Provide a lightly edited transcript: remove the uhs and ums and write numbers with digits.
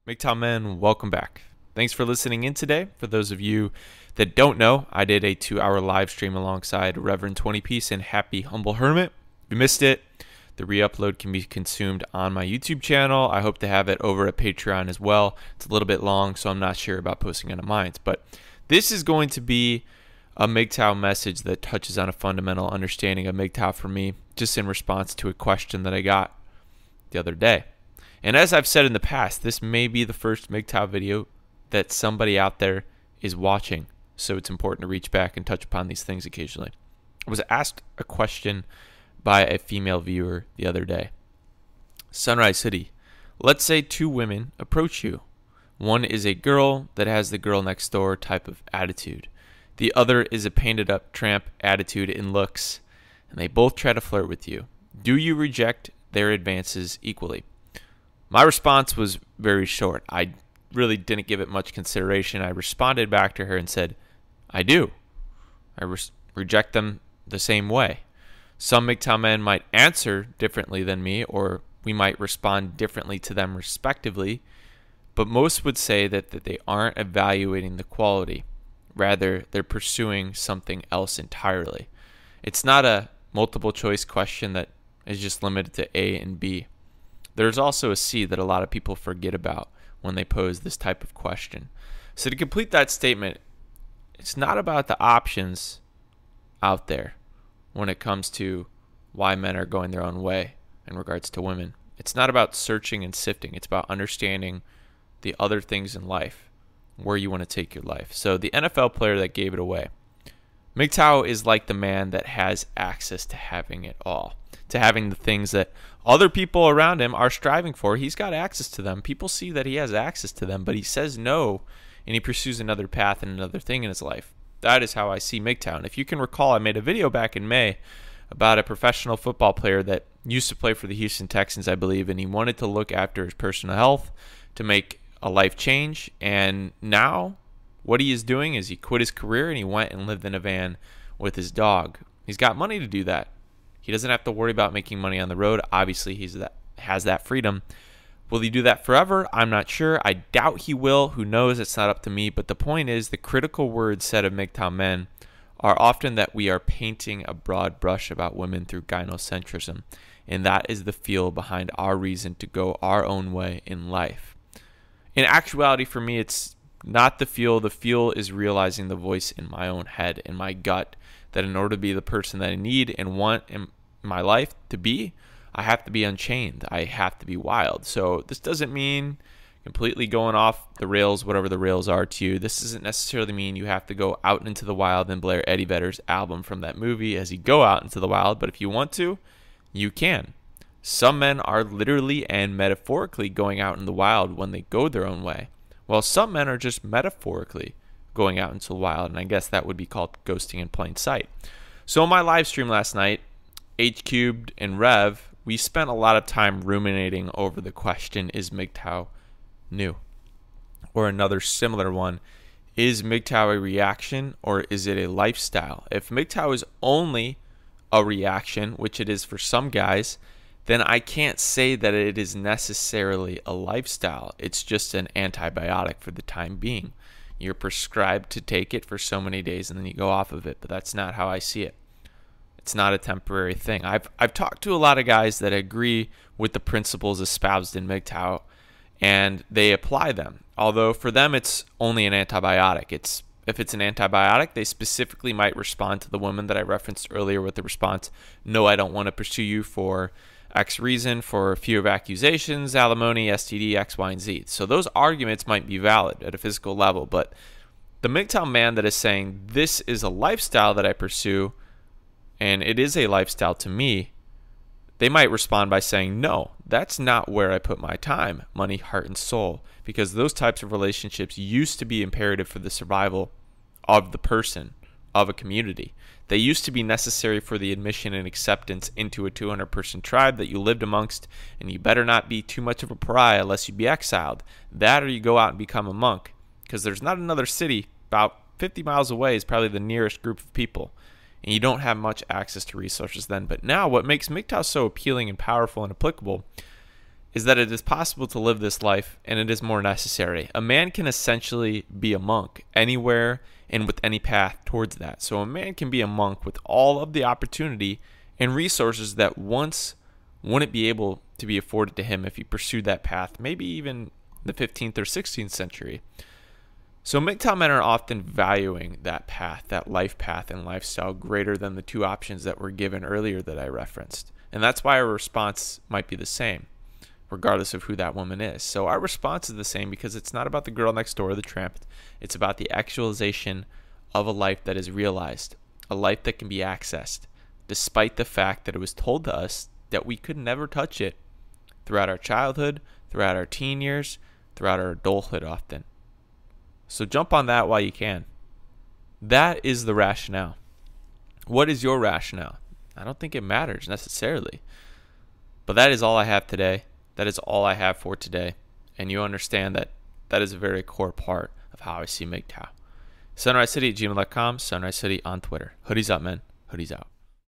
MGTOW men, welcome back. Thanks for listening in today. For those of you that don't know, I did a 2-hour live stream alongside Reverend 20 Piece and Happy Humble Hermit. If you missed it, the re-upload can be consumed on my YouTube channel. I hope to have it over at Patreon as well. It's a little bit long, so I'm not sure about posting it on mine. But this is going to be a MGTOW message that touches on a fundamental understanding of MGTOW for me, just in response to a question that I got the other day. And as I've said in the past, this may be the first MGTOW video that somebody out there is watching, so it's important to reach back and touch upon these things occasionally. I was asked a question by a female viewer the other day. Sunrise City, let's say two women approach you. One is a girl that has the girl next door type of attitude. The other is a painted up tramp attitude and looks, and they both try to flirt with you. Do you reject their advances equally? My response was very short. I really didn't give it much consideration. I responded back to her and said, I do. I reject them the same way. Some MGTOW men might answer differently than me, or we might respond differently to them respectively, but most would say that they aren't evaluating the quality. Rather, they're pursuing something else entirely. It's not a multiple choice question that is just limited to A and B. There's also a C that a lot of people forget about when they pose this type of question. So to complete that statement, it's not about the options out there when it comes to why men are going their own way in regards to women. It's not about searching and sifting. It's about understanding the other things in life, where you want to take your life. So the NFL player that gave it away. MGTOW is like the man that has access to having it all, to having the things that other people around him are striving for. He's got access to them. People see that he has access to them, but he says no, and he pursues another path and another thing in his life. That is how I see MGTOW. And if you can recall, I made a video back in May about a professional football player that used to play for the Houston Texans, I believe, and he wanted to look after his personal health to make a life change. And now what he is doing is he quit his career and he went and lived in a van with his dog. He's got money to do that. He doesn't have to worry about making money on the road. Obviously, he has that freedom. Will he do that forever? I'm not sure. I doubt he will. Who knows? It's not up to me. But the point is, the critical words said of MGTOW men are often that we are painting a broad brush about women through gynocentrism. And that is the feel behind our reason to go our own way in life. In actuality, for me, it's not the feel. The feel is realizing the voice in my own head, in my gut, that in order to be the person that I need and want in my life to be, I have to be unchained. I have to be wild. So this doesn't mean completely going off the rails, whatever the rails are to you. This doesn't necessarily mean you have to go out into the wild and blare Eddie Vedder's album from that movie as you go out into the wild. But if you want to, you can. Some men are literally and metaphorically going out in the wild when they go their own way, while some men are just metaphorically going out into the wild, and I guess that would be called ghosting in plain sight. So in my live stream last night, H Cubed and Rev, we spent a lot of time ruminating over the question, is MGTOW new? Or another similar one, is MGTOW a reaction or is it a lifestyle? If MGTOW is only a reaction, which it is for some guys, then I can't say that it is necessarily a lifestyle. It's just an antibiotic for the time being. You're prescribed to take it for so many days and then you go off of it, but that's not how I see it. It's not a temporary thing. I've talked to a lot of guys that agree with the principles espoused in MGTOW and they apply them. Although for them it's only an antibiotic. If it's an antibiotic, they specifically might respond to the woman that I referenced earlier with the response, no, I don't want to pursue you for X reason, for fear of accusations, alimony, STD, X, Y, and Z. So those arguments might be valid at a physical level, but the MGTOW man that is saying this is a lifestyle that I pursue, and it is a lifestyle to me, they might respond by saying, no, that's not where I put my time, money, heart, and soul, because those types of relationships used to be imperative for the survival of the person, of a community. They used to be necessary for the admission and acceptance into a 200-person tribe that you lived amongst, and you better not be too much of a pariah lest you be exiled. That or you go out and become a monk, because there's not another city about 50 miles away is probably the nearest group of people, and you don't have much access to resources then. But now what makes MGTOW so appealing and powerful and applicable is that it is possible to live this life, and it is more necessary. A man can essentially be a monk anywhere and with any path towards that. So a man can be a monk with all of the opportunity and resources that once wouldn't be able to be afforded to him if he pursued that path, maybe even the 15th or 16th century. So MGTOW men are often valuing that path, that life path and lifestyle, greater than the two options that were given earlier that I referenced. And that's why our response might be the same, regardless of who that woman is. So our response is the same because it's not about the girl next door or the tramp. It's about the actualization of a life that is realized, a life that can be accessed, despite the fact that it was told to us that we could never touch it throughout our childhood, throughout our teen years, throughout our adulthood often. So jump on that while you can. That is the rationale. What is your rationale? I don't think it matters necessarily. But that is all I have today. That is all I have for today. And you understand that that is a very core part of how I see MGTOW. SunriseCity@gmail.com, Sunrise City on Twitter. Hoodies up, men. Hoodies out.